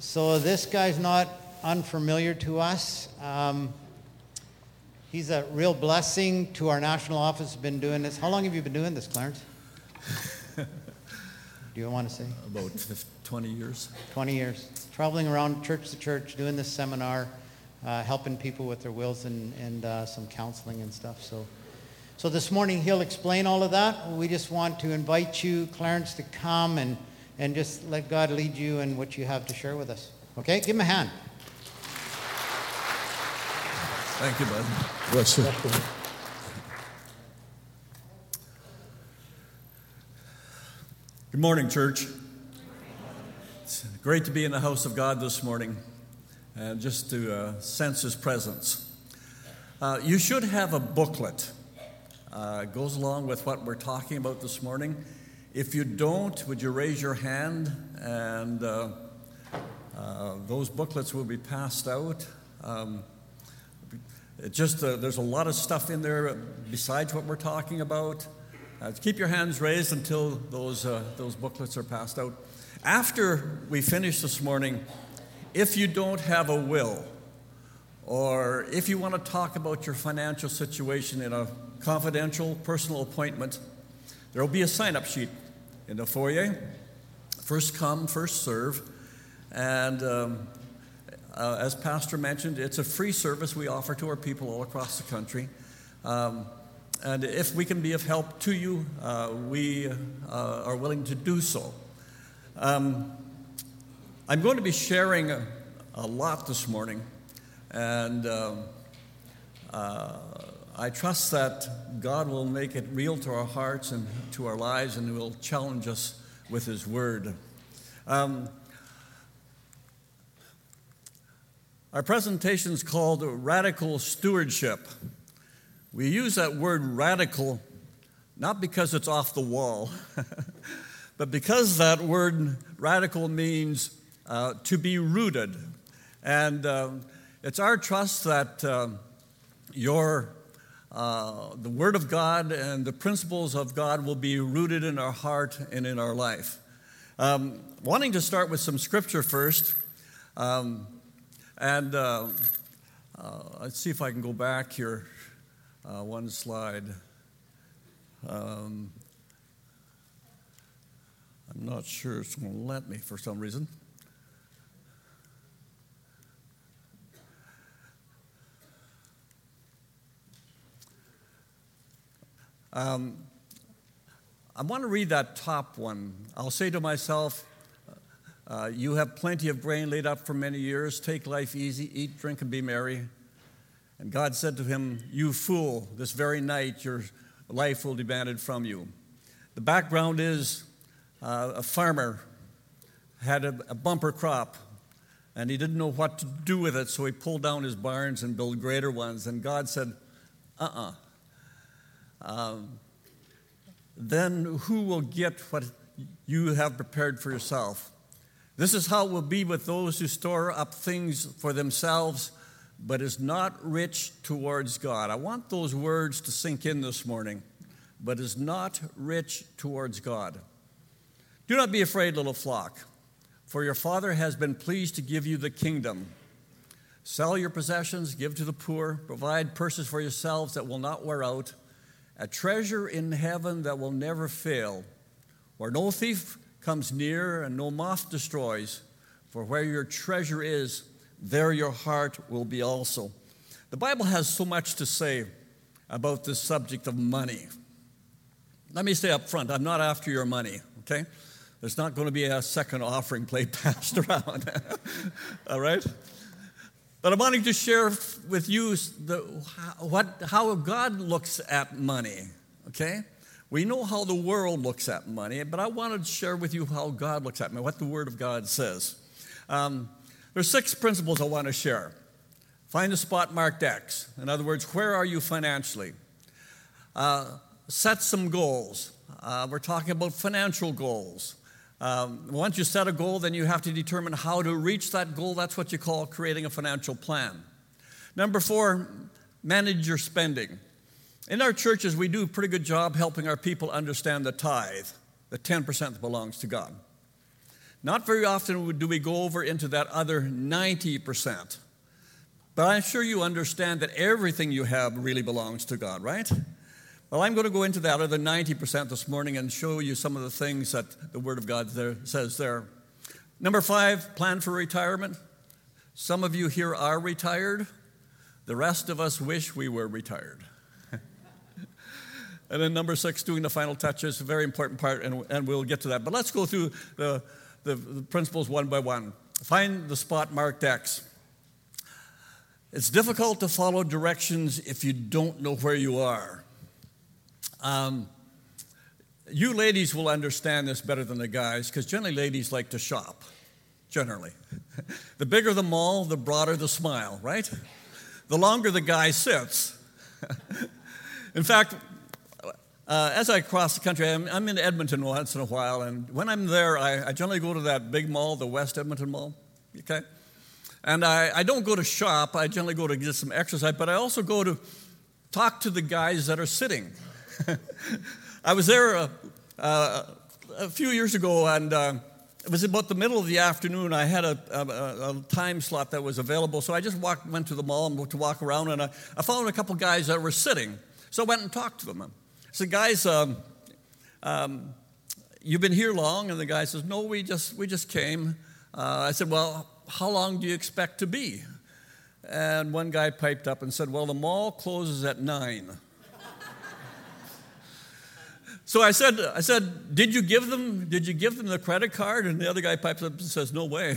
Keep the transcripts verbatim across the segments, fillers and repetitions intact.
So this guy's not unfamiliar to us. Um, he's a real blessing to our national office. Been doing this. How long have you been doing this, Clarence? Do you want to say? About twenty years. twenty years. Traveling around church to church, doing this seminar, uh, helping people with their wills and, and uh, some counseling and stuff. So, so this morning he'll explain all of that. We just want to invite you, Clarence, to come and, and just let God lead you in what you have to share with us. Okay? Give him a hand. Thank you, bud. Bless you. Good morning, church. It's great to be in the house of God this morning and just to uh, sense His presence. Uh, you should have a booklet. Uh, it goes along with what we're talking about this morning. If you don't, would you raise your hand? And uh, uh, those booklets will be passed out. Um, it just uh, there's a lot of stuff in there besides what we're talking about. Uh, keep your hands raised until those uh, those booklets are passed out. After we finish this morning, if you don't have a will, or if you want to talk about your financial situation in a confidential personal appointment, there will be a sign-up sheet in the foyer. First come, first serve. And um, uh, as Pastor mentioned, it's a free service we offer to our people all across the country. Um, And if we can be of help to you, uh, we uh, are willing to do so. Um, I'm going to be sharing a, a lot this morning, and uh, uh, I trust that God will make it real to our hearts and to our lives, and will challenge us with His Word. Um, our presentation is called Radical Stewardship. We use that word radical not because it's off the wall, but because that word radical means uh, to be rooted. And uh, it's our trust that uh, your, uh, the Word of God and the principles of God will be rooted in our heart and in our life. Um, wanting to start with some scripture first, um, and uh, uh, let's see if I can go back here. Uh, one slide. Um, I'm not sure it's going to let me for some reason. Um, I want to read that top one. I'll say to myself, uh, you have plenty of grain laid up for many years. Take life easy, eat, drink, and be merry. And God said to him, "You fool, this very night your life will be demanded from you." The background is uh, a farmer had a, a bumper crop, and he didn't know what to do with it, so he pulled down his barns and built greater ones. And God said, uh-uh. Um, then who will get what you have prepared for yourself? This is how it will be with those who store up things for themselves, but is not rich towards God. I want those words to sink in this morning. But is not rich towards God. Do not be afraid, little flock, for your Father has been pleased to give you the kingdom. Sell your possessions, give to the poor, provide purses for yourselves that will not wear out, a treasure in heaven that will never fail, where no thief comes near and no moth destroys, for where your treasure is, there your heart will be also. The Bible has so much to say about this subject of money. Let me say up front, I'm not after your money, okay? There's not going to be a second offering plate passed around, all right? But I'm wanting to share with you the, what, how God looks at money, okay? We know how the world looks at money, but I wanted to share with you how God looks at money, what the Word of God says. Um, There's six principles I want to share. Find a spot marked X. In other words, where are you financially? Uh, set some goals. Uh, we're talking about financial goals. Um, once you set a goal, then you have to determine how to reach that goal. That's what you call creating a financial plan. Number four, manage your spending. In our churches, we do a pretty good job helping our people understand the tithe, the ten percent that belongs to God. Not very often do we go over into that other ninety percent. But I'm sure you understand that everything you have really belongs to God, right? Well, I'm going to go into that other ninety percent this morning and show you some of the things that the Word of God there says there. Number five, plan for retirement. Some of you here are retired. The rest of us wish we were retired. And then number six, doing the final touches, a very important part, and, and we'll get to that. But let's go through the, the, the principles one by one. Find the spot marked X. It's difficult to follow directions if you don't know where you are. Um, you ladies will understand this better than the guys, because generally ladies like to shop, generally. The bigger the mall, the broader the smile, right? The longer the guy sits. In fact, Uh, as I cross the country, I'm, I'm in Edmonton once in a while, and when I'm there, I, I generally go to that big mall, the West Edmonton Mall, okay? And I, I don't go to shop, I generally go to get some exercise, but I also go to talk to the guys that are sitting. I was there uh, uh, a few years ago, and uh, it was about the middle of the afternoon. I had a, a, a time slot that was available, so I just walked, went to the mall and to walk around, and I, I found a couple guys that were sitting, so I went and talked to them. So, guys, um, um, you've been here long? And the guy says, no, we just we just came. Uh, I said, well, how long do you expect to be? And one guy piped up and said, well, the mall closes at nine. So I said, I said, did you give them did you give them the credit card? And the other guy pipes up and says, no way.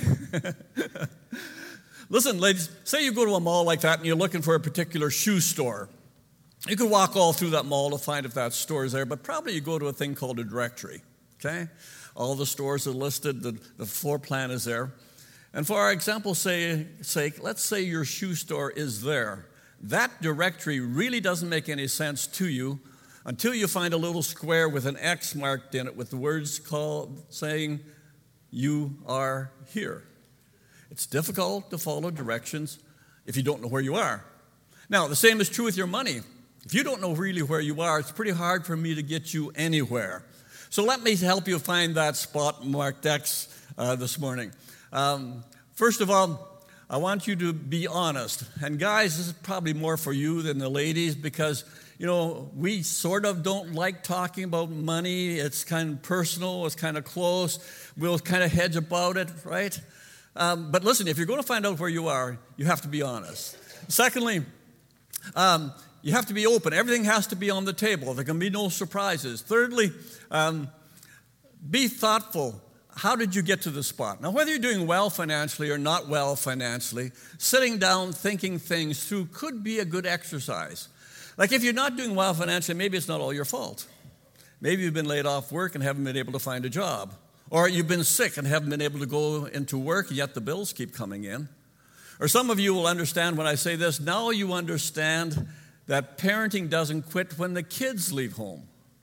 Listen, ladies, say you go to a mall like that and you're looking for a particular shoe store. You could walk all through that mall to find if that store is there, but probably you go to a thing called a directory, okay? All the stores are listed, the, the floor plan is there. And for our example's sake, let's say your shoe store is there. That directory really doesn't make any sense to you until you find a little square with an X marked in it with the words called saying, you are here. It's difficult to follow directions if you don't know where you are. Now, the same is true with your money. If you don't know really where you are, it's pretty hard for me to get you anywhere. So let me help you find that spot marked X uh, this morning. Um, first of all, I want you to be honest. And guys, this is probably more for you than the ladies because, you know, we sort of don't like talking about money. It's kind of personal. It's kind of close. We'll kind of hedge about it, right? Um, but listen, if you're going to find out where you are, you have to be honest. Secondly, um, you have to be open. Everything has to be on the table. There can be no surprises. Thirdly, um, be thoughtful. How did you get to the spot? Now, whether you're doing well financially or not well financially, sitting down, thinking things through could be a good exercise. Like if you're not doing well financially, maybe it's not all your fault. Maybe you've been laid off work and haven't been able to find a job. Or you've been sick and haven't been able to go into work, yet the bills keep coming in. Or some of you will understand when I say this, now you understand that parenting doesn't quit when the kids leave home.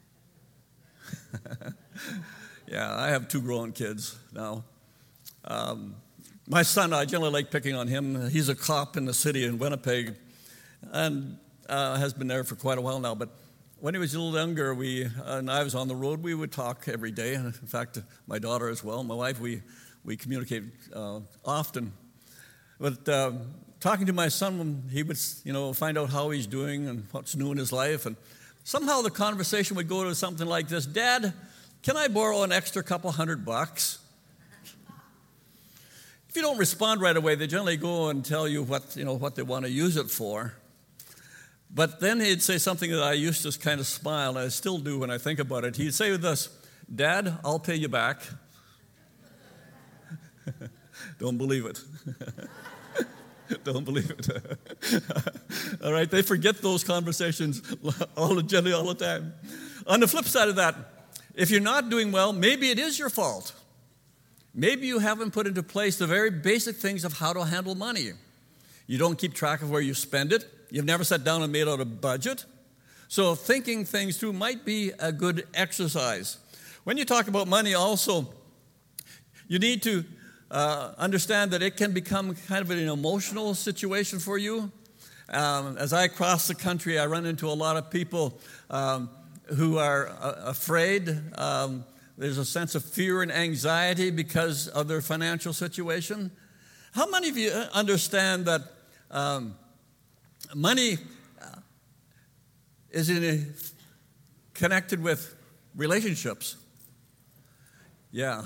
Yeah, I have two grown kids now. Um, my son, I generally like picking on him. He's a cop in the city in Winnipeg and uh, has been there for quite a while now. But when he was a little younger, we uh, and I was on the road, we would talk every day. In fact, my daughter as well, my wife, we, we communicate uh, often. But uh, talking to my son, he would, you know, find out how he's doing and what's new in his life. And somehow the conversation would go to something like this: Dad, can I borrow an extra couple hundred bucks? If you don't respond right away, they generally go and tell you what, you know, what they want to use it for. But then he'd say something that I used to kind of smile, and I still do when I think about it. He'd say this: Dad, I'll pay you back. Don't believe it. Don't believe it. All right, they forget those conversations all generally all the time. On the flip side of that, if you're not doing well, maybe it is your fault. Maybe you haven't put into place the very basic things of how to handle money. You don't keep track of where you spend it. You've never sat down and made out a budget. So thinking things through might be a good exercise. When you talk about money also, you need to Uh, understand that it can become kind of an emotional situation for you. Um, as I cross the country, I run into a lot of people um, who are uh, afraid um, there's a sense of fear and anxiety because of their financial situation? How many of you understand that um, money is in a, connected with relationships? Yeah.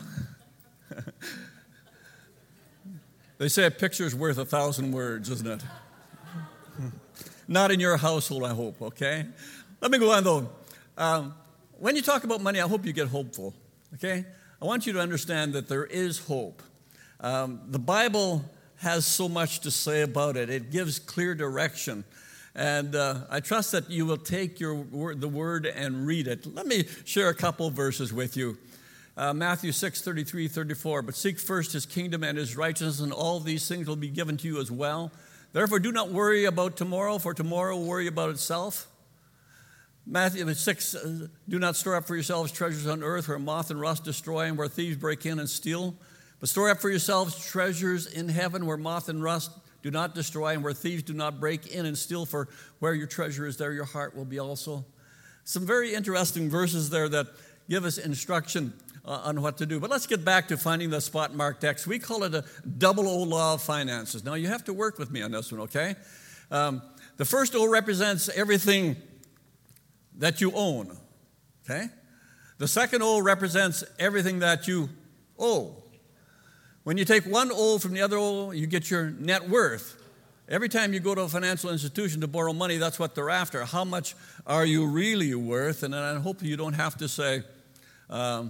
They say a picture's worth a thousand words, isn't it? Not in your household, I hope, okay? Let me go on, though. Um, when you talk about money, I hope you get hopeful, okay? I want you to understand that there is hope. Um, the Bible has so much to say about it. It gives clear direction. And uh, I trust that you will take your word, the word and read it. Let me share a couple verses with you. Uh, Matthew six, thirty-three, thirty-four. But seek first his kingdom and his righteousness, and all these things will be given to you as well. Therefore, do not worry about tomorrow, for tomorrow will worry about itself. Matthew six, uh, do not store up for yourselves treasures on earth where moth and rust destroy and where thieves break in and steal. But store up for yourselves treasures in heaven where moth and rust do not destroy and where thieves do not break in and steal. For where your treasure is, there your heart will be also. Some very interesting verses there that give us instruction uh, on what to do. But let's get back to finding the spot marked X. We call it a double O law of finances. Now, you have to work with me on this one, okay? Um, the first O represents everything that you own, okay? The second O represents everything that you owe. When you take one O from the other O, you get your net worth. Every time you go to a financial institution to borrow money, that's what they're after. How much are you really worth? And I hope you don't have to say, um,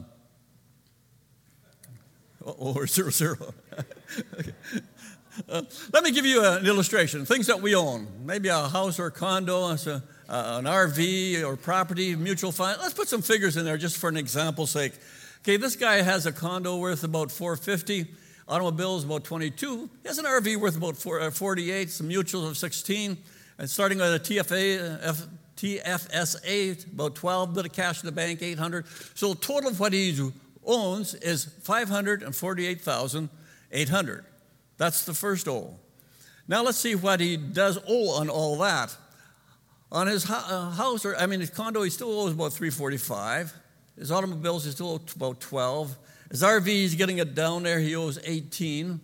oh, or zero, zero. Okay. Uh, let me give you an illustration. Things that we own, maybe a house or a condo, a, uh, an R V or property, mutual fund. Let's put some figures in there just for an example's sake. Okay, this guy has a condo worth about four hundred fifty dollars. Automobiles about twenty-two. He has an R V worth about forty-eight, some mutuals of sixteen, and starting with a T F A, F, T F S A, about twelve, bit of cash in the bank, eight hundred. So the total of what he owns is five hundred forty-eight thousand eight hundred. That's the first O. Now let's see what he does owe on all that. On his house, or I mean his condo, he still owes about three hundred forty-five. His automobiles, he still owes about twelve. His R V, he's getting it down there, he owes eighteen.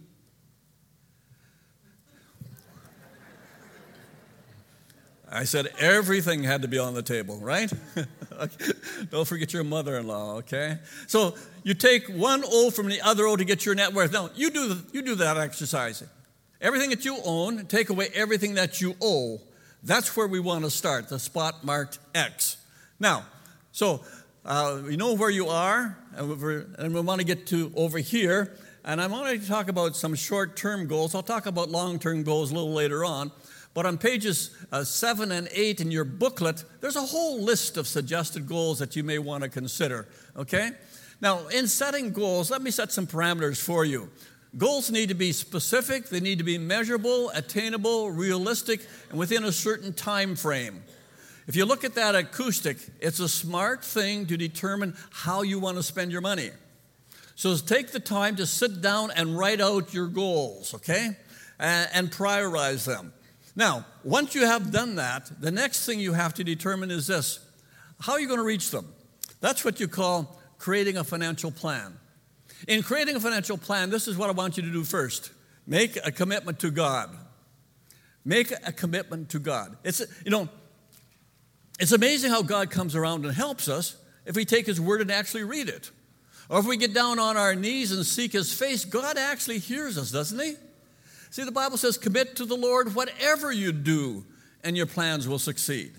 I said everything had to be on the table, right? Okay. Don't forget your mother-in-law, okay? So you take one O from the other O to get your net worth. Now, you do, the, you do that exercise. Everything that you own, take away everything that you owe. That's where we want to start, the spot marked X. Now, so uh, you know where you are, and, we're, and we want to get to over here. And I want to talk about some short-term goals. I'll talk about long-term goals a little later on. But on pages uh, seven and eight in your booklet, there's a whole list of suggested goals that you may want to consider, okay? Now, in setting goals, let me set some parameters for you. Goals need to be specific, they need to be measurable, attainable, realistic, and within a certain time frame. If you look at that acoustic, it's a smart thing to determine how you want to spend your money. So take the time to sit down and write out your goals, okay? And, and prioritize them. Now, once you have done that, the next thing you have to determine is this. How are you going to reach them? That's what you call creating a financial plan. In creating a financial plan, this is what I want you to do first. Make a commitment to God. Make a commitment to God. It's, you know, it's amazing how God comes around and helps us if we take His Word and actually read it. Or if we get down on our knees and seek His face, God actually hears us, doesn't He? See, the Bible says, commit to the Lord whatever you do, and your plans will succeed.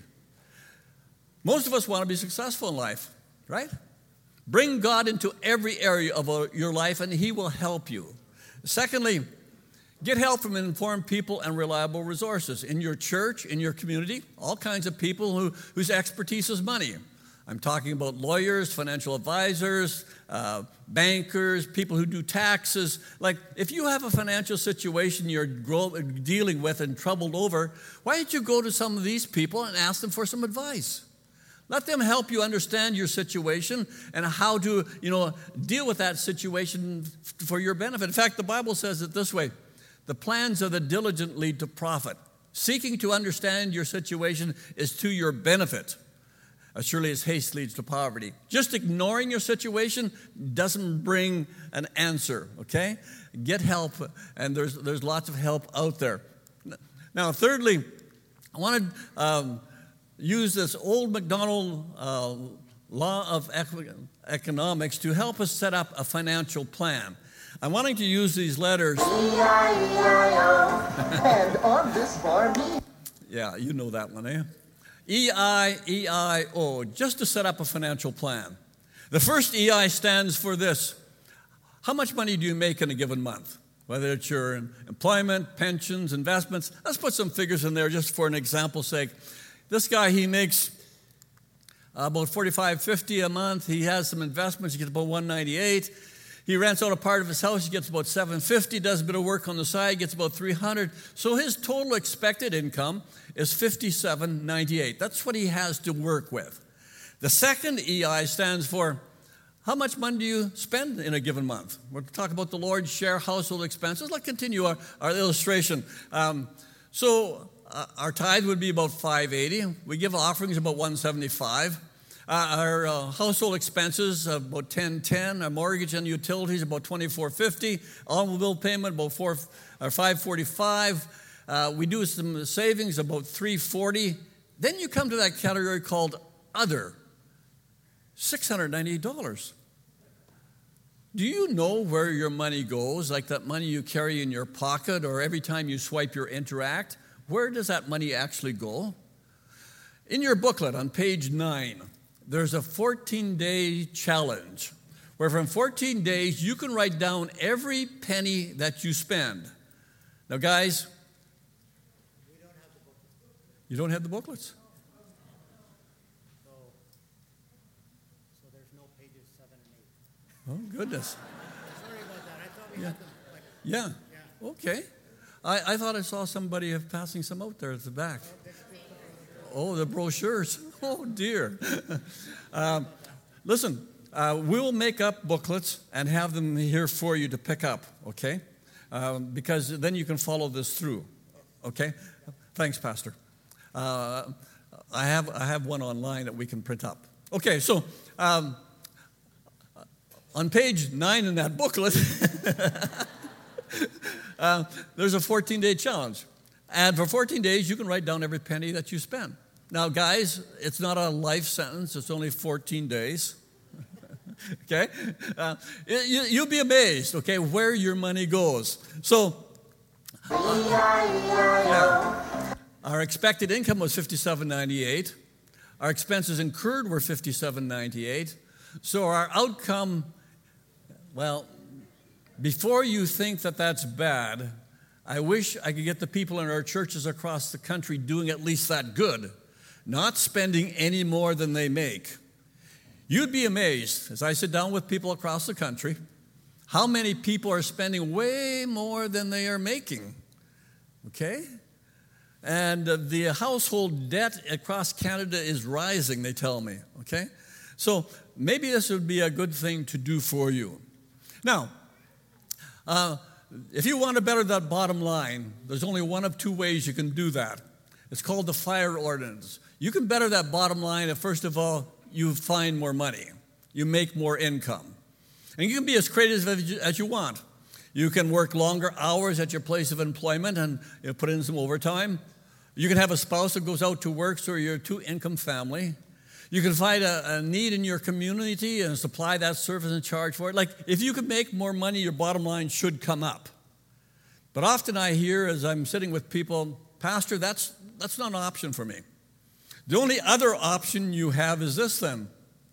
Most of us want to be successful in life, right? Bring God into every area of your life, and He will help you. Secondly, get help from informed people and reliable resources. In your church, in your community, all kinds of people who, whose expertise is money. I'm talking about lawyers, financial advisors, uh, bankers, people who do taxes. Like, if you have a financial situation you're dealing with and troubled over, why don't you go to some of these people and ask them for some advice? Let them help you understand your situation and how to, you know, deal with that situation for your benefit. In fact, the Bible says it this way: the plans of the diligent lead to profit. Seeking to understand your situation is to your benefit. as surely as haste leads to poverty. Just ignoring your situation doesn't bring an answer, okay? Get help, and there's, there's lots of help out there. Now, thirdly, I want to um, use this old MacDonald uh, law of economics to help us set up a financial plan. I'm wanting to use these letters. E I E I O and on this bar me. Yeah, you know that one, eh? E I E I O, just to set up a financial plan. The first E I stands for this. How much money do you make in a given month? Whether it's your employment, pensions, investments. Let's put some figures in there just for an example's sake. This guy, he makes about forty-five, fifty a month. He has some investments. He gets about one ninety-eight. He rents out a part of his house. He gets about seven fifty, does a bit of work on the side, gets about three hundred. So his total expected income is fifty-seven ninety-eight. That's what he has to work with. The second E I stands for how much money do you spend in a given month? We're talking about the Lord's share household expenses. Let's continue our, our illustration. Um, so uh, our tithe would be about five eighty. We give offerings about one seventy-five. Uh, our uh, household expenses uh, about ten ten. Our mortgage and utilities about twenty-four fifty. Automobile payment about four or five forty-five. Uh, we do some savings about three forty. Then you come to that category called other. six hundred ninety-eight dollars. Do you know where your money goes, like that money you carry in your pocket or every time you swipe your Interact? Where does that money actually go? In your booklet on page nine, there's a fourteen-day challenge where from fourteen days you can write down every penny that you spend. Now, guys, we don't have the booklets. You don't have the booklets? Oh, goodness. Sorry about that. I thought we yeah. had them. Like, yeah. yeah. Okay. I, I thought I saw somebody passing some out there at the back. Oh, the brochures. Oh, dear. um, listen, uh, we'll make up booklets and have them here for you to pick up, okay? Um, because then you can follow this through, okay? Thanks, Pastor. Uh, I have I have one online that we can print up. Okay, so... Um, On page nine in that booklet, uh, there's a fourteen-day challenge. And for fourteen days, you can write down every penny that you spend. Now, guys, it's not a life sentence. It's only fourteen days. Okay? Uh, you, you'll be amazed, okay, where your money goes. So, yeah. Our expected income was fifty-seven ninety-eight. Our expenses incurred were fifty-seven ninety-eight. So our outcome... Well, before you think that that's bad, I wish I could get the people in our churches across the country doing at least that good, not spending any more than they make. You'd be amazed, as I sit down with people across the country, how many people are spending way more than they are making, okay? And uh, the household debt across Canada is rising, they tell me, okay? So maybe this would be a good thing to do for you. Now, uh, if you want to better that bottom line, there's only one of two ways you can do that. It's called the FIRE ordinance. You can better that bottom line if, first of all, you find more money. You make more income. And you can be as creative as you, as you want. You can work longer hours at your place of employment and you know, put in some overtime. You can have a spouse that goes out to work, so you're a two-income family. You can find a, a need in your community and supply that service and charge for it. Like, if you could make more money, your bottom line should come up. But often I hear, as I'm sitting with people, Pastor, that's, that's not an option for me. The only other option you have is this then.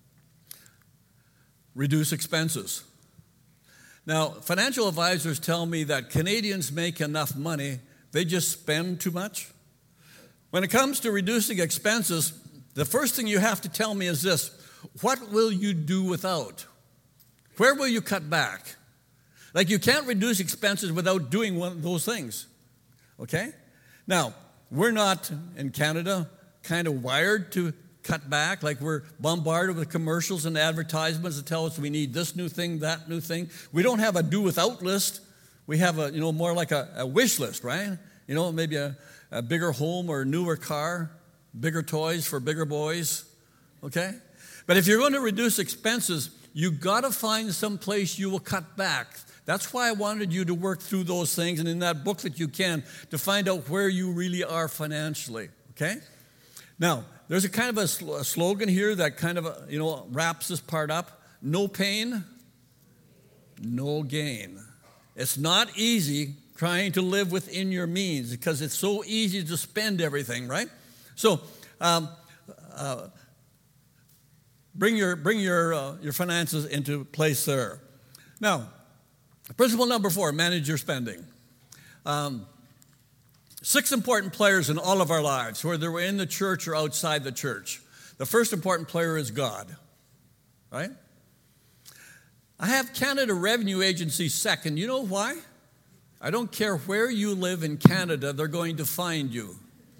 Reduce expenses. Now, financial advisors tell me that Canadians make enough money, they just spend too much. When it comes to reducing expenses, the first thing you have to tell me is this: what will you do without? Where will you cut back? Like, you can't reduce expenses without doing one of those things, okay? Now, we're not, in Canada, kind of wired to cut back. Like, we're bombarded with commercials and advertisements that tell us we need this new thing, that new thing. We don't have a do-without list. We have a, you know, more like a, a wish list, right? You know, maybe a, a bigger home or a newer car. Bigger toys for bigger boys, okay? But if you're going to reduce expenses, you got to find some place you will cut back. That's why I wanted you to work through those things, and in that booklet you can, to find out where you really are financially, okay? Now, there's a kind of a, sl- a slogan here that kind of, you know, wraps this part up. No pain, no gain. It's not easy trying to live within your means because it's so easy to spend everything, right? So, um, uh, bring your bring your uh, your finances into place there. Now, principle number four: manage your spending. Um, Six important players in all of our lives, whether we're in the church or outside the church. The first important player is God, right? I have Canada Revenue Agency second. You know why? I don't care where you live in Canada, they're going to find you.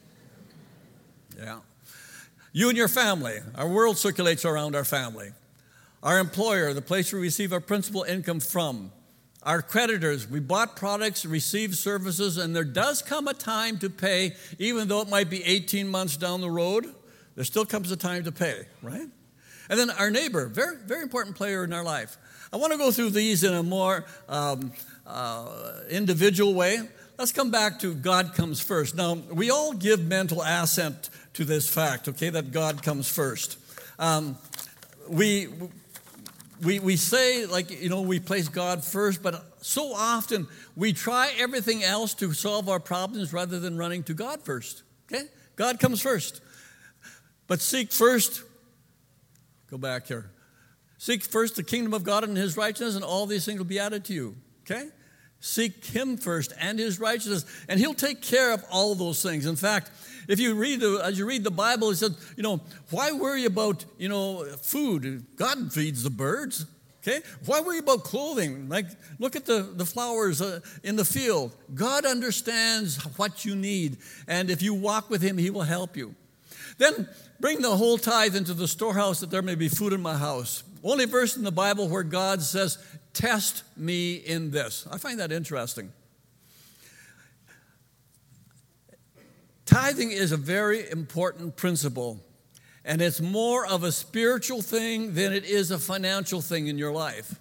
Yeah. You and your family. Our world circulates around our family. Our employer, the place we receive our principal income from. Our creditors, we bought products, received services, and there does come a time to pay, even though it might be eighteen months down the road, there still comes a time to pay, right? And then our neighbor, very, very important player in our life. I want to go through these in a more um, uh, individual way. Let's come back to God comes first. Now, we all give mental assent to this fact, okay, that God comes first. Um, we... We we say, like, you know, we place God first, but so often we try everything else to solve our problems rather than running to God first, okay? God comes first. But seek first, go back here. Seek first the kingdom of God and his righteousness, and all these things will be added to you, okay? Seek him first and his righteousness, and he'll take care of all those things. In fact, if you read the, as you read the Bible, it says, you know, why worry about, you know, food? God feeds the birds, okay? Why worry about clothing? Like, look at the, the flowers uh, in the field. God understands what you need, and if you walk with him, he will help you. Then bring the whole tithe into the storehouse that there may be food in my house. Only verse in the Bible where God says, test me in this. I find that interesting. Tithing is a very important principle, and it's more of a spiritual thing than it is a financial thing in your life.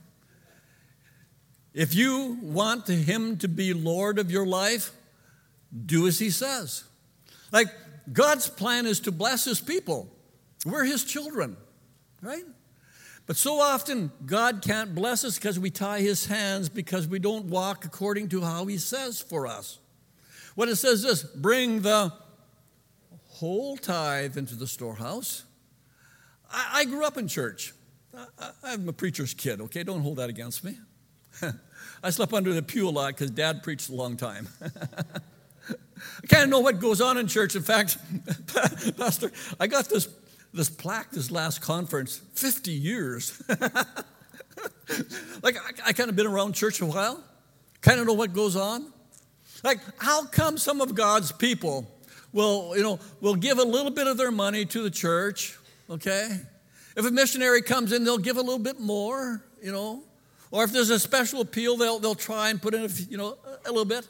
If you want him to be Lord of your life, do as he says. Like, God's plan is to bless his people. We're his children, right? But so often, God can't bless us because we tie his hands because we don't walk according to how he says for us. What it says is, bring the whole tithe into the storehouse. I, I grew up in church. I, I'm a preacher's kid, okay? Don't hold that against me. I slept under the pew a lot because Dad preached a long time. I kind of know what goes on in church. In fact, Pastor, I got this, this plaque this last conference, fifty years. Like, I, I kind of been around church a while, kind of know what goes on. Like, how come some of God's people will, you know, will give a little bit of their money to the church, okay? If a missionary comes in, they'll give a little bit more, you know. Or if there's a special appeal, they'll they'll try and put in, a, you know, a little bit.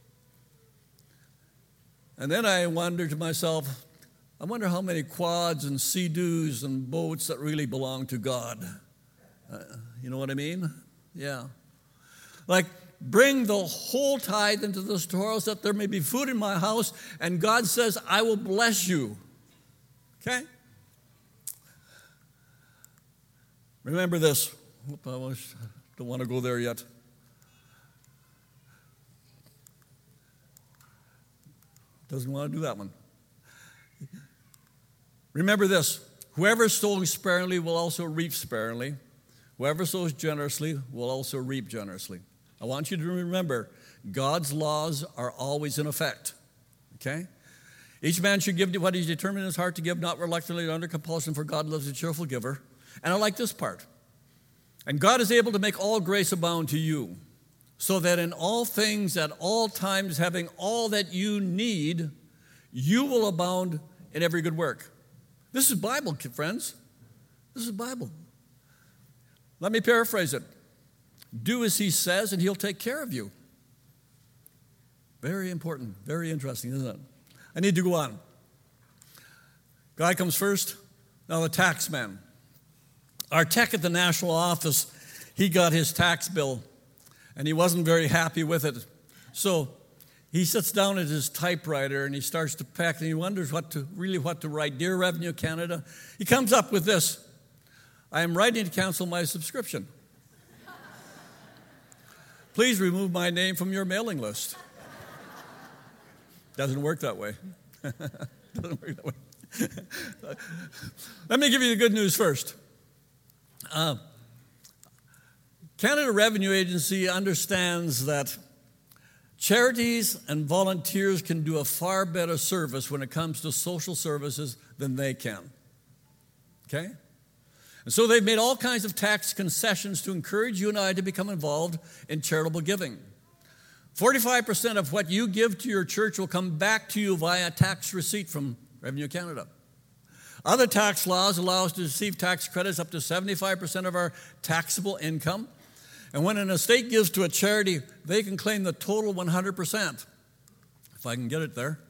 And then I wonder to myself, I wonder how many quads and sea-doos and boats that really belong to God. Uh, you know what I mean? Yeah. Like, bring the whole tithe into the storehouse that there may be food in my house, and God says, I will bless you. Okay? Remember this. Oop, I was, don't want to go there yet. Doesn't want to do that one. Remember this. Whoever sows sparingly will also reap sparingly. Whoever sows generously will also reap generously. I want you to remember, God's laws are always in effect, okay? Each man should give what he's determined in his heart to give, not reluctantly or under compulsion, for God loves a cheerful giver. And I like this part. And God is able to make all grace abound to you, so that in all things, at all times, having all that you need, you will abound in every good work. This is Bible, friends. This is Bible. Let me paraphrase it. Do as he says, and he'll take care of you. Very important, very interesting, isn't it? I need to go on. God comes first. Now, the tax man. Our tech at the national office, he got his tax bill, and he wasn't very happy with it. So he sits down at his typewriter, and he starts to peck, and he wonders what to really what to write. Dear Revenue Canada, he comes up with this. I am writing to cancel my subscription. Please remove my name from your mailing list. Doesn't work that way. Doesn't work that way. Let me give you the good news first. Uh, Canada Revenue Agency understands that charities and volunteers can do a far better service when it comes to social services than they can. Okay? And so they've made all kinds of tax concessions to encourage you and I to become involved in charitable giving. forty-five percent of what you give to your church will come back to you via tax receipt from Revenue Canada. Other tax laws allow us to receive tax credits up to seventy-five percent of our taxable income. And when an estate gives to a charity, they can claim the total one hundred percent. If I can get it there.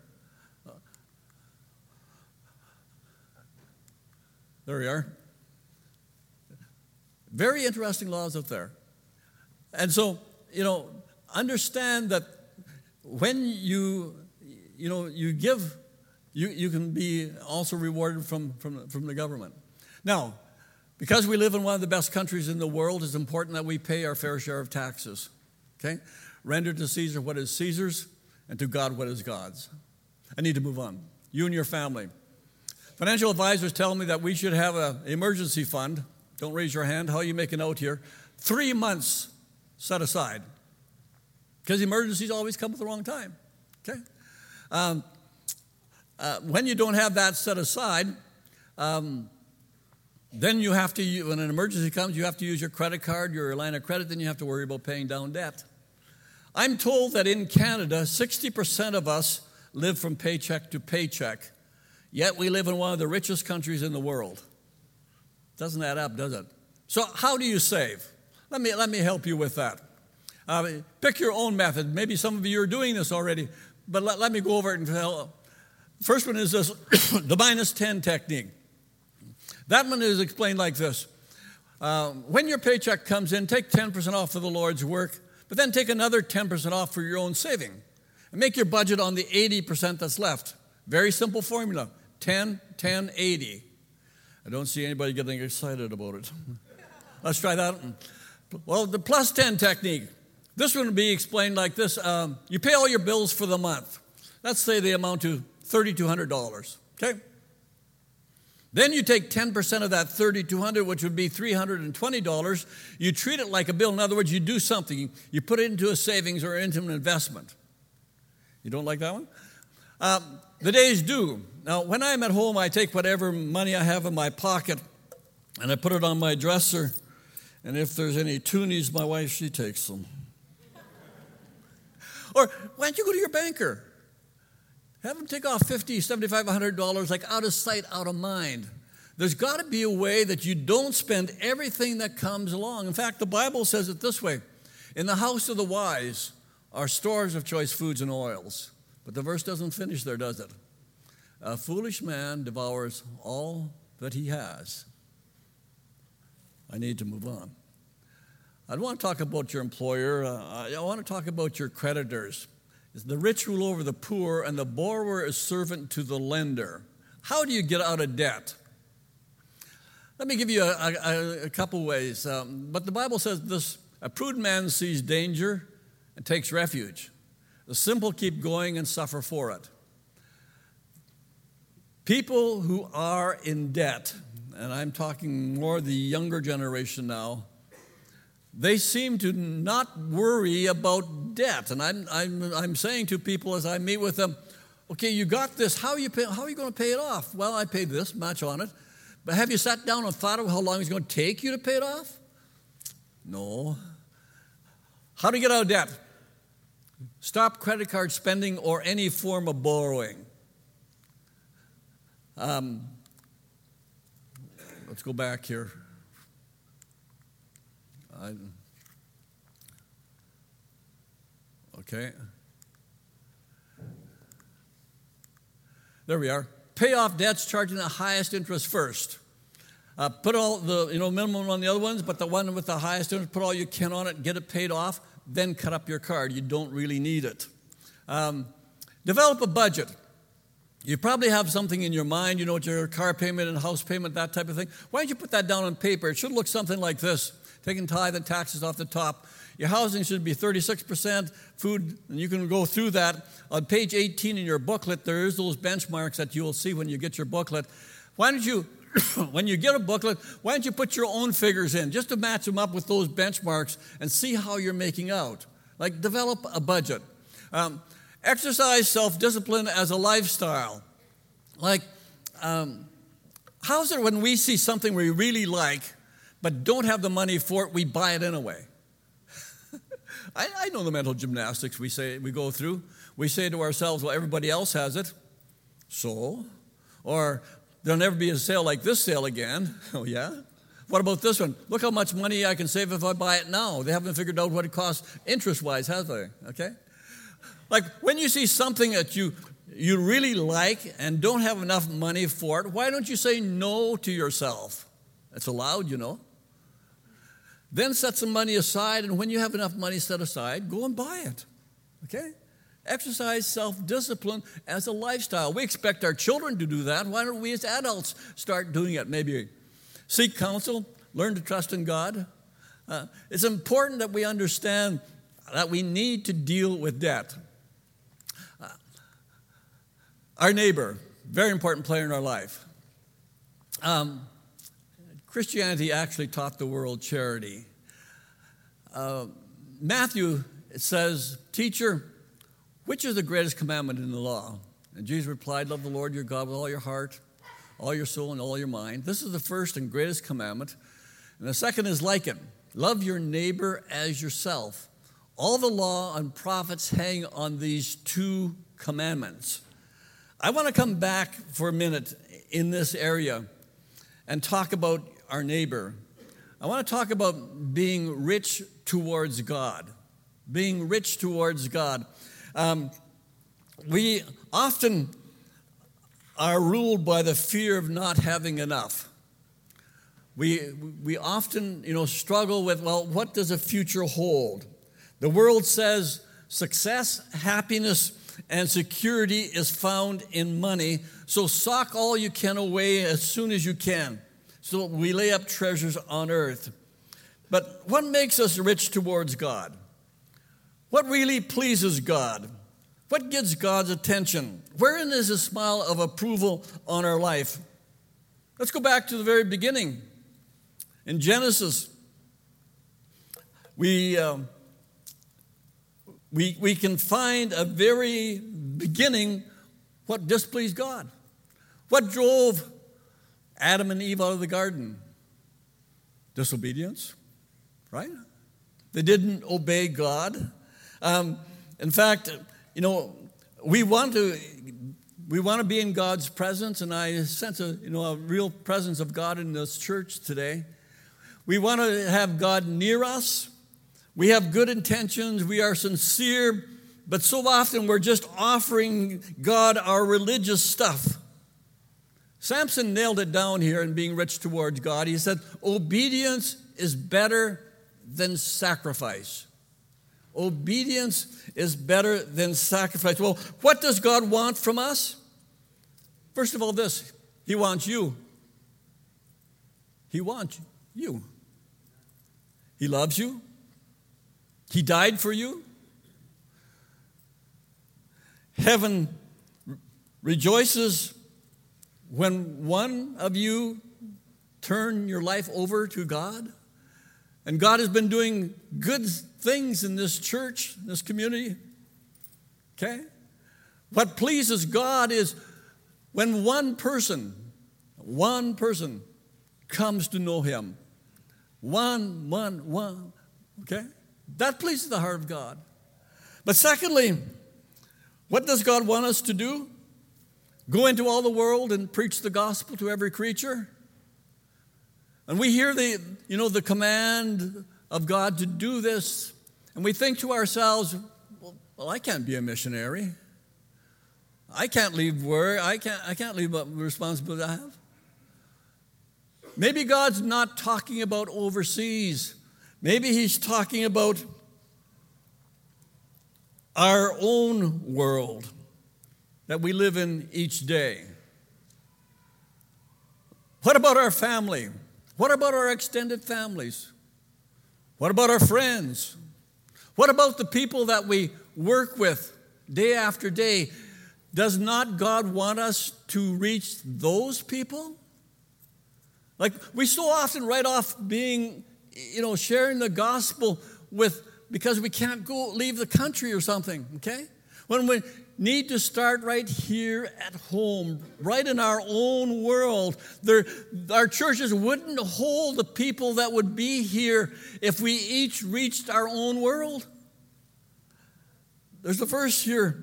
There we are. Very interesting laws out there. And so, you know, understand that when you, you know, you give, you, you can be also rewarded from, from, from the government. Now, because we live in one of the best countries in the world, it's important that we pay our fair share of taxes. Okay? Render to Caesar what is Caesar's, and to God what is God's. I need to move on. You and your family. Financial advisors tell me that we should have an emergency fund. Don't raise your hand. How you make a note here? Three months set aside. Because emergencies always come at the wrong time. Okay? Um, uh, when you don't have that set aside, um, then you have to, when an emergency comes, you have to use your credit card, your line of credit, then you have to worry about paying down debt. I'm told that in Canada, sixty percent of us live from paycheck to paycheck, yet we live in one of the richest countries in the world. Doesn't add up, does it? So how do you save? Let me, let me help you with that. Uh, pick your own method. Maybe some of you are doing this already, but let, let me go over it and tell. First one is this, the minus ten technique. That one is explained like this. Uh, when your paycheck comes in, take ten percent off for the Lord's work, but then take another ten percent off for your own saving. And make your budget on the eighty percent that's left. Very simple formula, ten, ten, eighty. I don't see anybody getting excited about it. Let's try that. Well, the plus ten technique. This one would be explained like this. Um, you pay all your bills for the month. Let's say they amount to three thousand two hundred dollars, okay? Then you take ten percent of that three thousand two hundred dollars, which would be three hundred twenty dollars. You treat it like a bill. In other words, you do something. You put it into a savings or into an investment. You don't like that one? Um, the days due. Now, when I'm at home, I take whatever money I have in my pocket and I put it on my dresser. And if there's any toonies, my wife, she takes them. Or why don't you go to your banker? Have them take off fifty dollars, seventy-five dollars, one hundred dollars, like out of sight, out of mind. There's got to be a way that you don't spend everything that comes along. In fact, the Bible says it this way. In the house of the wise are stores of choice foods and oils. But the verse doesn't finish there, does it? A foolish man devours all that he has. I need to move on. I don't want to talk about your employer. Uh, I want to talk about your creditors. The rich rule over the poor, and the borrower is servant to the lender. How do you get out of debt? Let me give you a, a, a couple ways. Um, but the Bible says this, a prudent man sees danger and takes refuge. The simple keep going and suffer for it. People who are in debt, and I'm talking more the younger generation now, they seem to not worry about debt. And I'm, I'm, I'm saying to people as I meet with them, okay, you got this, how are you, pay, how are you going to pay it off? Well, I paid this much on it. But have you sat down and thought of how long it's going to take you to pay it off? No. How to get out of debt? Stop credit card spending or any form of borrowing. Um, let's go back here. I, okay. There we are. Pay off debts charging the highest interest first. Uh, put all the you know minimum on the other ones, but the one with the highest interest, put all you can on it, get it paid off, then cut up your card. You don't really need it. Um, develop a budget. You probably have something in your mind, you know, your car payment and house payment, that type of thing. Why don't you put that down on paper? It should look something like this. Taking tithe and taxes off the top. Your housing should be thirty-six percent, food, and you can go through that. On page eighteen in your booklet, there is those benchmarks that you will see when you get your booklet. Why don't you, when you get a booklet, why don't you put your own figures in, just to match them up with those benchmarks and see how you're making out? Like, develop a budget. Um, exercise self-discipline as a lifestyle. Like, um, how's it when we see something we really like, but don't have the money for it, we buy it anyway? I, I know the mental gymnastics we say we go through. We say to ourselves, well, everybody else has it, so? Or, there'll never be a sale like this sale again. Oh, yeah? What about this one? Look how much money I can save if I buy it now. They haven't figured out what it costs interest-wise, have they? Okay? Like, when you see something that you, you really like and don't have enough money for it, why don't you say no to yourself? It's allowed, you know. Then set some money aside, and when you have enough money set aside, go and buy it. Okay? Exercise self-discipline as a lifestyle. We expect our children to do that. Why don't we as adults start doing it? Maybe seek counsel, learn to trust in God. Uh, it's important that we understand that we need to deal with debt. Uh, our neighbor, very important player in our life. Um, Christianity actually taught the world charity. Uh, Matthew, it says, "Teacher, which is the greatest commandment in the law?" And Jesus replied, "Love the Lord your God with all your heart, all your soul, and all your mind. This is the first and greatest commandment. And the second is like it. Love your neighbor as yourself. All the law and prophets hang on these two commandments." I want to come back for a minute in this area and talk about our neighbor. I want to talk about being rich towards God. Being rich towards God. Um, we often are ruled by the fear of not having enough. We, we often, you know, struggle with, well, what does a future hold? The world says success, happiness, and security is found in money, so sock all you can away as soon as you can. So we lay up treasures on earth. But what makes us rich towards God? What really pleases God? What gets God's attention? Wherein is His smile of approval on our life? Let's go back to the very beginning. In Genesis, we, uh, we, we can find a very beginning what displeased God. What drove Adam and Eve out of the garden? Disobedience, right? They didn't obey God. Um, in fact, you know, we want to we want to be in God's presence, and I sense a you know a real presence of God in this church today. We want to have God near us. We have good intentions. We are sincere, but so often we're just offering God our religious stuff. Samson nailed it down here in being rich towards God. He said, obedience is better than sacrifice. Obedience is better than sacrifice. Well, what does God want from us? First of all, this. He wants you. He wants you. He loves you. He died for you. Heaven rejoices when one of you turn your life over to God. And God has been doing good things in this church, this community. Okay? What pleases God is when one person, one person comes to know Him. One, one, one. Okay? That pleases the heart of God. But secondly, what does God want us to do? Go into all the world and preach the gospel to every creature? And we hear the, you know, the command of God to do this, and we think to ourselves, well, well I can't be a missionary. I can't leave where I can't I can't leave what responsibility I have. Maybe God's not talking about overseas. Maybe he's talking about our own world that we live in each day. What about our family? What about our extended families? What about our friends? What about the people that we work with day after day? Does not God want us to reach those people? Like, we so often write off being, you know, sharing the gospel with, because we can't go leave the country or something, okay? When we need to start right here at home, right in our own world. There, our churches wouldn't hold the people that would be here if we each reached our own world. There's a verse here.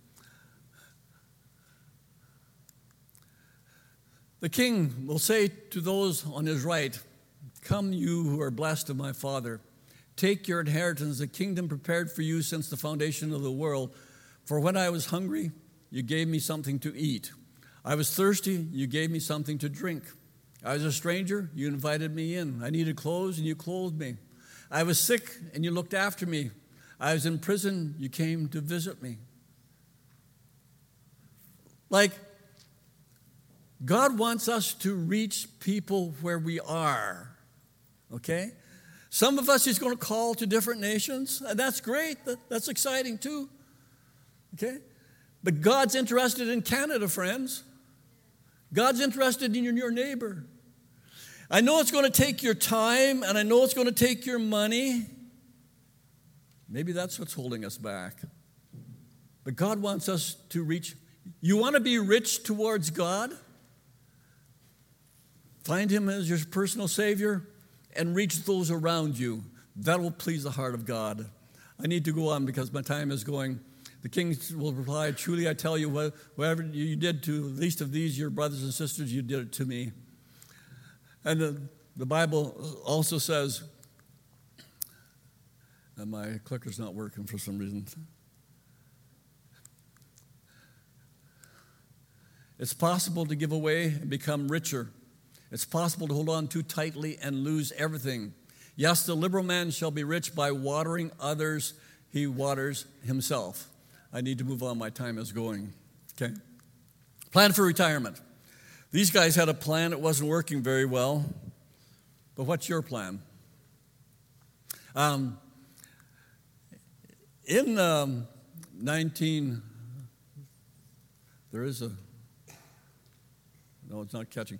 The king will say to those on his right, "Come, you who are blessed of my Father. Take your inheritance, the kingdom prepared for you since the foundation of the world. For when I was hungry, you gave me something to eat. I was thirsty, you gave me something to drink. I was a stranger, you invited me in. I needed clothes, and you clothed me. I was sick, and you looked after me. I was in prison, you came to visit me." Like, God wants us to reach people where we are, okay? Some of us he's going to call to different nations, and that's great. That's exciting too, okay? But God's interested in Canada, friends. God's interested in your neighbor. I know it's going to take your time, and I know it's going to take your money. Maybe that's what's holding us back. But God wants us to reach. You want to be rich towards God? Find him as your personal Savior and reach those around you. That will please the heart of God. I need to go on because my time is going. The king will reply, "Truly I tell you, whatever you did to the least of these, your brothers and sisters, you did it to me." And the, the Bible also says, and my clicker's not working for some reason. It's possible to give away and become richer. It's possible to hold on too tightly and lose everything. Yes, the liberal man shall be rich by watering others. He waters himself. I need to move on. My time is going. Okay. Plan for retirement. These guys had a plan. It wasn't working very well. But what's your plan? Um, in um, nineteen, there is a, no, it's not catching.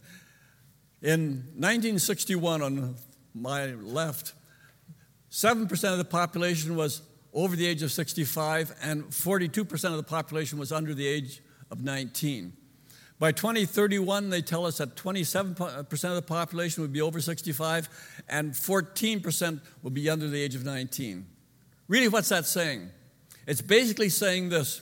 In nineteen sixty-one, on my left, seven percent of the population was over the age of sixty-five, and forty-two percent of the population was under the age of nineteen. By twenty thirty-one, they tell us that twenty-seven percent of the population would be over sixty-five, and fourteen percent would be under the age of nineteen. Really, what's that saying? It's basically saying this.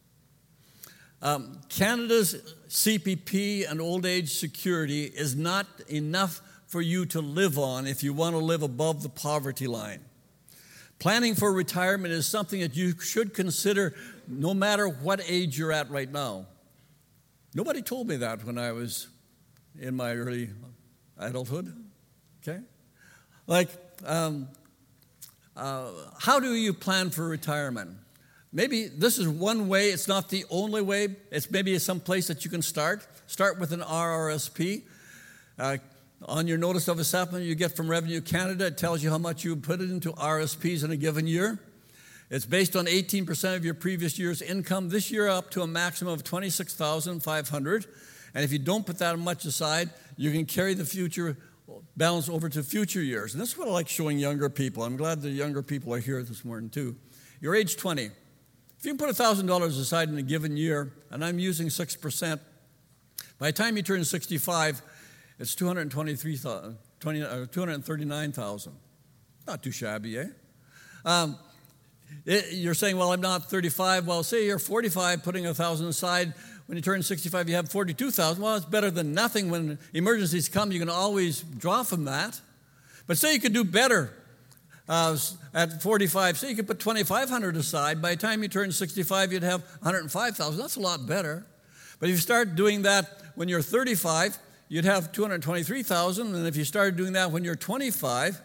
Um, Canada's C P P and old age security is not enough for you to live on if you want to live above the poverty line. Planning for retirement is something that you should consider no matter what age you're at right now. Nobody told me that when I was in my early adulthood, okay? Like, um, uh, how do you plan for retirement? Maybe this is one way. It's not the only way. It's maybe some place that you can start. Start with an R R S P. Uh, on your notice of assessment you get from Revenue Canada, it tells you how much you put it into R R S Ps in a given year. It's based on eighteen percent of your previous year's income. This year up to a maximum of twenty-six thousand five hundred dollars. And if you don't put that much aside, you can carry the future balance over to future years. And this is what I like showing younger people. I'm glad the younger people are here this morning too. You're age twenty. If you can put one thousand dollars aside in a given year, and I'm using six percent, by the time you turn sixty-five, it's two hundred twenty-three thousand dollars, two hundred thirty-nine thousand dollars. Not too shabby, eh? Um, it, you're saying, well, I'm not thirty-five. Well, say you're forty-five, putting one thousand dollars aside. When you turn sixty-five, you have forty-two thousand dollars. Well, it's better than nothing. When emergencies come, you can always draw from that. But say you could do better. Uh, at forty-five, say you could put twenty-five hundred dollars aside. By the time you turn sixty-five, you'd have one hundred five thousand dollars. That's a lot better. But if you start doing that when you're thirty-five, you'd have two hundred twenty-three thousand dollars, and if you started doing that when you're twenty-five,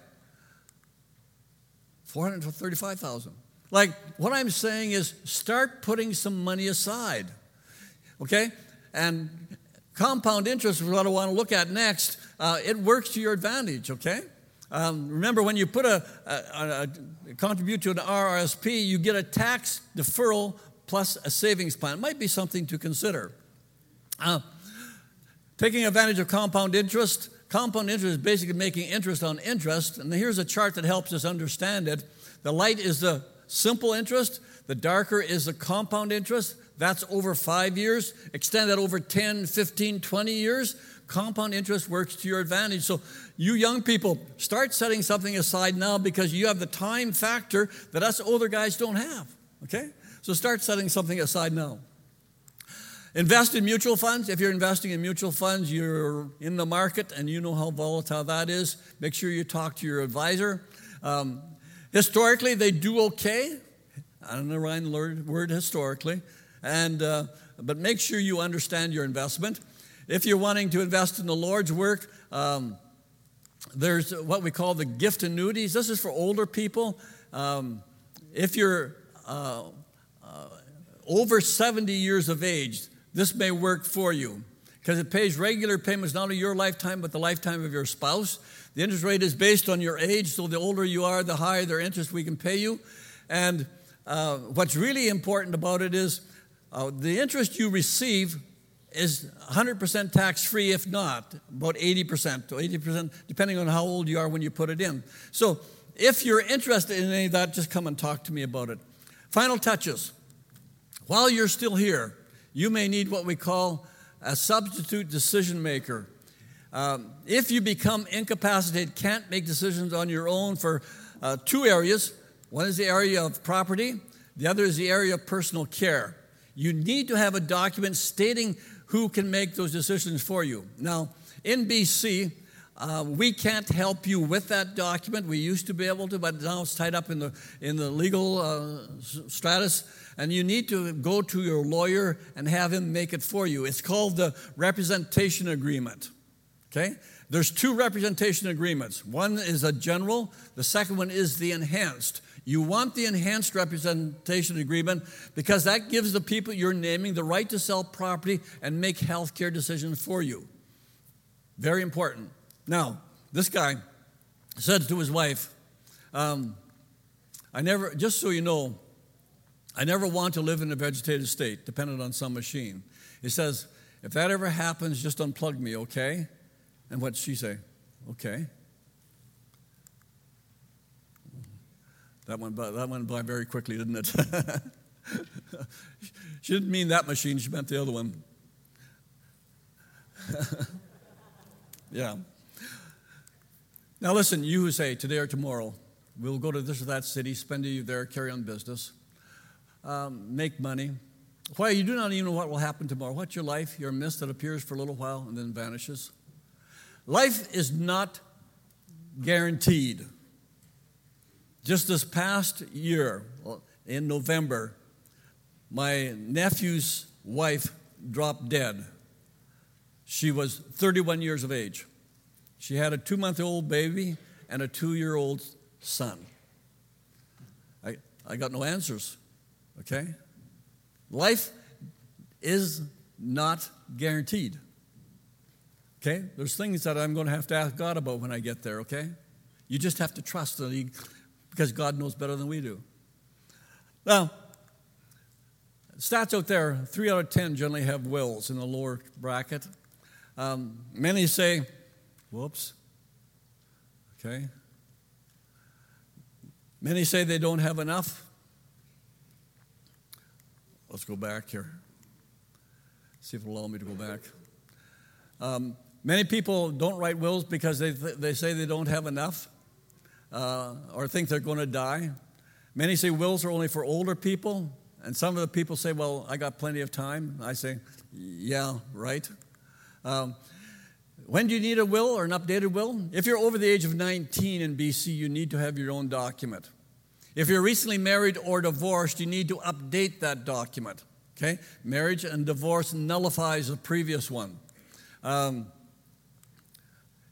four hundred thirty-five thousand dollars. Like, what I'm saying is start putting some money aside, okay? And compound interest is what I want to look at next. Uh, it works to your advantage, okay? Um, remember, when you put a, a, a contribute to an R R S P, you get a tax deferral plus a savings plan. It might be something to consider. Uh, taking advantage of compound interest. Compound interest is basically making interest on interest. And here's a chart that helps us understand it. The light is the simple interest. The darker is the compound interest. That's over five years. Extend that over ten, fifteen, twenty years. Compound interest works to your advantage. So you young people, start setting something aside now because you have the time factor that us older guys don't have, okay? So start setting something aside now. Invest in mutual funds. If you're investing in mutual funds, you're in the market and you know how volatile that is. Make sure you talk to your advisor. Um, historically, they do okay. I don't know the word historically. And, uh, but make sure you understand your investment. If you're wanting to invest in the Lord's work, um, there's what we call the gift annuities. This is for older people. Um, if you're uh, uh, over seventy years of age, this may work for you because it pays regular payments not only your lifetime but the lifetime of your spouse. The interest rate is based on your age, so the older you are, the higher their interest we can pay you. And uh, what's really important about it is uh, the interest you receive is one hundred percent tax-free, if not, about eighty percent, or eighty percent, depending on how old you are when you put it in. So if you're interested in any of that, just come and talk to me about it. Final touches. While you're still here, you may need what we call a substitute decision maker. Um, if you become incapacitated, can't make decisions on your own for uh, two areas. One is the area of property. The other is the area of personal care. You need to have a document stating who can make those decisions for you. Now, in B C, uh, we can't help you with that document. We used to be able to, but now it's tied up in the in the legal uh, stratus, and you need to go to your lawyer and have him make it for you. It's called the representation agreement, okay? There's two representation agreements. One is a general. The second one is the enhanced. You want the enhanced representation agreement because that gives the people you're naming the right to sell property and make health care decisions for you. Very important. Now, this guy said to his wife, um, I never, just so you know, I never want to live in a vegetative state, dependent on some machine. He says, if that ever happens, just unplug me, okay? And what'd she say? Okay. That went by, that went by very quickly, didn't it? She didn't mean that machine, she meant the other one. Yeah. Now listen, you who say today or tomorrow, we'll go to this or that city, spend a year there, carry on business, um, make money. Why, you do not even know what will happen tomorrow. What's your life? You're a mist that appears for a little while and then vanishes. Life is not guaranteed. Just this past year, in November, my nephew's wife dropped dead. She was thirty-one years of age. She had a two-month-old baby and a two-year-old son. I, I got no answers, okay? Life is not guaranteed, okay? There's things that I'm going to have to ask God about when I get there, okay? You just have to trust that He, because God knows better than we do. Now, stats out there, three out of ten generally have wills in the lower bracket. Um, many say, whoops, okay. Many say they don't have enough. Let's go back here. See if it'll allow me to go back. Um, many people don't write wills because they, th- they say they don't have enough uh, or think they're going to die. Many say wills are only for older people. And some of the people say, well, I got plenty of time. I say, yeah, right. Um, when do you need a will or an updated will? If you're over the age of nineteen in B C, you need to have your own document. If you're recently married or divorced, you need to update that document. Okay? Marriage and divorce nullifies the previous one. Um,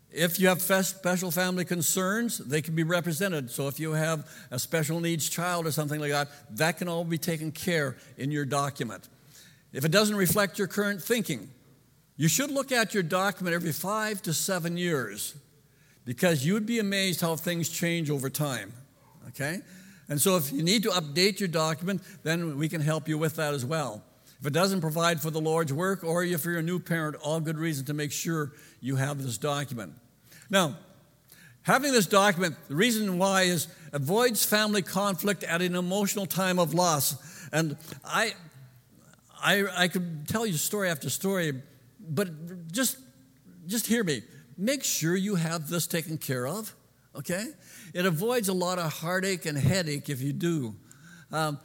If you have special family concerns, they can be represented. So if you have a special needs child or something like that, that can all be taken care in your document. If it doesn't reflect your current thinking, you should look at your document every five to seven years because you would be amazed how things change over time, okay? And so if you need to update your document, then we can help you with that as well. If it doesn't provide for the Lord's work, or if you're a new parent, all good reason to make sure you have this document. Now, having this document, the reason why is avoids family conflict at an emotional time of loss. And I, I, I could tell you story after story, but just, just hear me. Make sure you have this taken care of, okay? It avoids a lot of heartache and headache if you do. Um,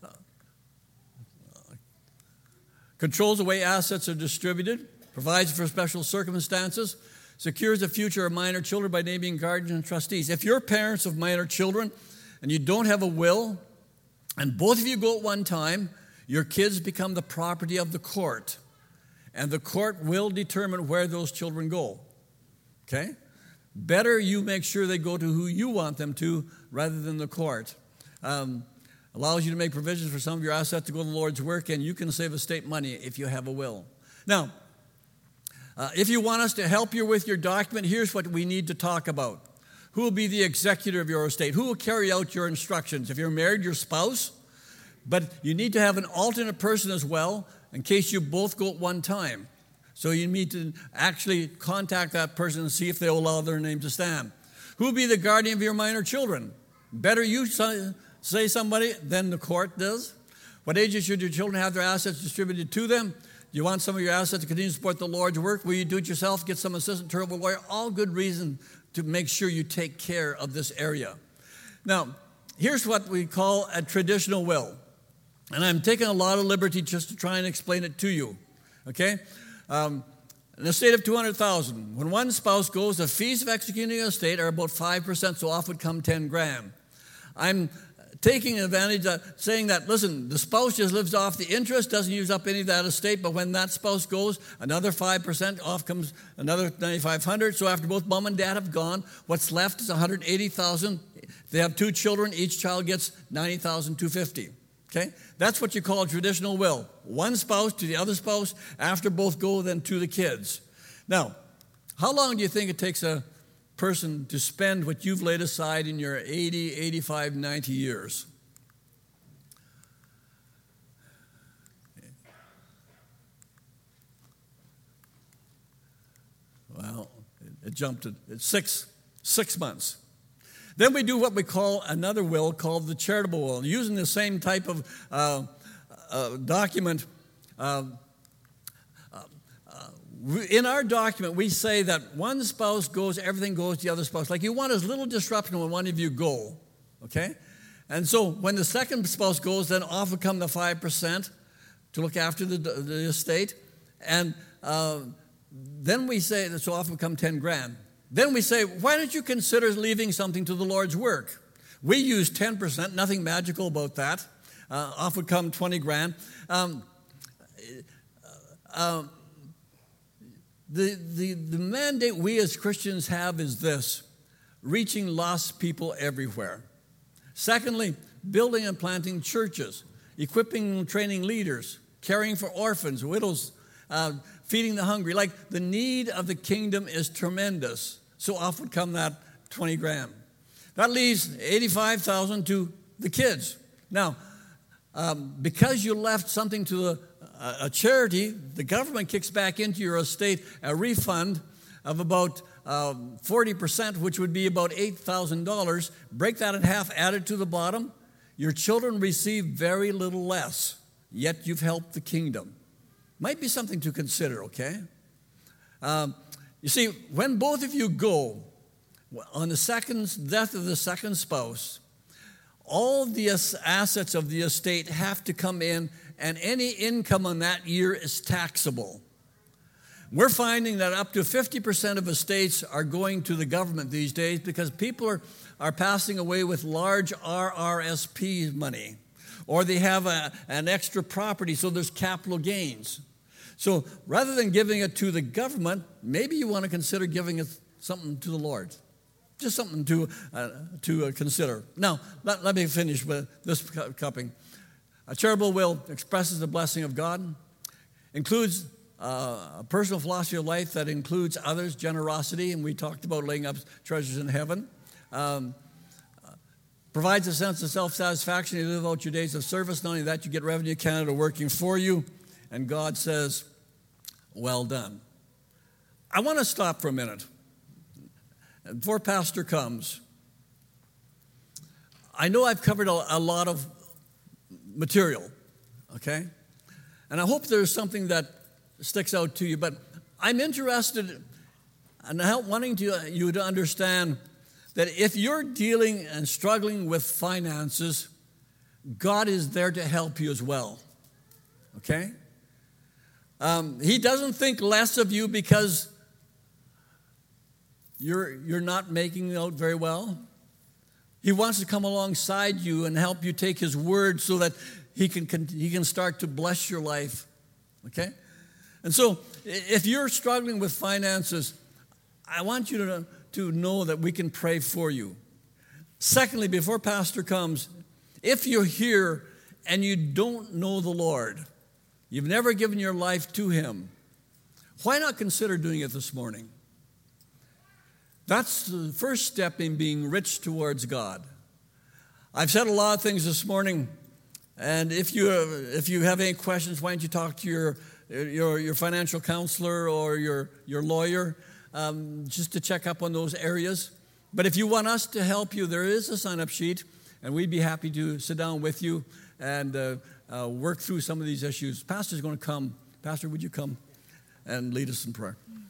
controls the way assets are distributed, provides for special circumstances, secures the future of minor children by naming guardians and trustees. If you're parents of minor children and you don't have a will, and both of you go at one time, your kids become the property of the court, and the court will determine where those children go, okay? Better you make sure they go to who you want them to rather than the court. Um, allows you to make provisions for some of your assets to go to the Lord's work, and you can save estate money if you have a will. Now, Uh, if you want us to help you with your document, here's what we need to talk about. Who will be the executor of your estate? Who will carry out your instructions? If you're married, your spouse. But you need to have an alternate person as well in case you both go at one time. So you need to actually contact that person and see if they'll allow their name to stand. Who will be the guardian of your minor children? Better you say somebody than the court does. What ages should your children have their assets distributed to them? You want some of your assets to continue to support the Lord's work? Will you do it yourself? Get some assistant to a lawyer? All good reason to make sure you take care of this area. Now, here's what we call a traditional will. And I'm taking a lot of liberty just to try and explain it to you. Okay? Um, an estate of two hundred thousand dollars. When one spouse goes, the fees of executing an estate are about five percent, so off would come ten grand. I'm taking advantage of saying that, listen, the spouse just lives off the interest, doesn't use up any of that estate, but when that spouse goes, another five percent, off comes another nine thousand five hundred dollars. So after both mom and dad have gone, what's left is one hundred eighty thousand dollars. If they have two children, each child gets ninety thousand two hundred fifty dollars. Okay? That's what you call a traditional will. One spouse to the other spouse, after both go, then to the kids. Now, how long do you think it takes a person to spend what you've laid aside in your eighty, eighty-five, ninety years? Well, it jumped to it's six, six months. Then we do what we call another will called the charitable will. Using the same type of uh, uh, document, uh, in our document, we say that one spouse goes, everything goes to the other spouse. Like you want as little disruption when one of you go, okay? And so when the second spouse goes, then off will come the five percent to look after the, the estate. And uh, then we say, so off will come ten grand. Then we say, why don't you consider leaving something to the Lord's work? We use ten percent, nothing magical about that. Uh, off would come twenty grand. Um, uh, The, the, the mandate we as Christians have is this: reaching lost people everywhere. Secondly, building and planting churches, equipping and training leaders, caring for orphans, widows, uh, feeding the hungry. Like the need of the kingdom is tremendous. So off would come that twenty grand. That leaves eighty-five thousand to the kids. Now, um, because you left something to the a charity, the government kicks back into your estate a refund of about um, forty percent, which would be about eight thousand dollars. Break that in half, add it to the bottom. Your children receive very little less, yet you've helped the kingdom. Might be something to consider, okay? Um, you see, when both of you go, on the second death of the second spouse, all the assets of the estate have to come in, and any income on that year is taxable. We're finding that up to fifty percent of estates are going to the government these days because people are, are passing away with large R R S P money, or they have a, an extra property, so there's capital gains. So rather than giving it to the government, maybe you want to consider giving it something to the Lord. Just something to, uh, to uh, consider. Now, let, let me finish with this cupping. A charitable will expresses the blessing of God, includes uh, a personal philosophy of life that includes others, generosity, and we talked about laying up treasures in heaven. Um, provides a sense of self-satisfaction. You live out your days of service. Not only that, you get Revenue Canada working for you, and God says, well done. I want to stop for a minute. Before Pastor comes, I know I've covered a, a lot of material, okay? And I hope there's something that sticks out to you, but I'm interested in help wanting to, you to understand that if you're dealing and struggling with finances, God is there to help you as well, okay? Um, he doesn't think less of you because You're, you're not making out very well. He wants to come alongside you and help you take his word so that he can, can, he can start to bless your life, okay? And so if you're struggling with finances, I want you to, to know that we can pray for you. Secondly, before Pastor comes, if you're here and you don't know the Lord, you've never given your life to him, why not consider doing it this morning? That's the first step in being rich towards God. I've said a lot of things this morning, and if you if you have any questions, why don't you talk to your your, your financial counselor or your, your lawyer um, just to check up on those areas. But if you want us to help you, there is a sign-up sheet, and we'd be happy to sit down with you and uh, uh, work through some of these issues. Pastor's going to come. Pastor, would you come and lead us in prayer?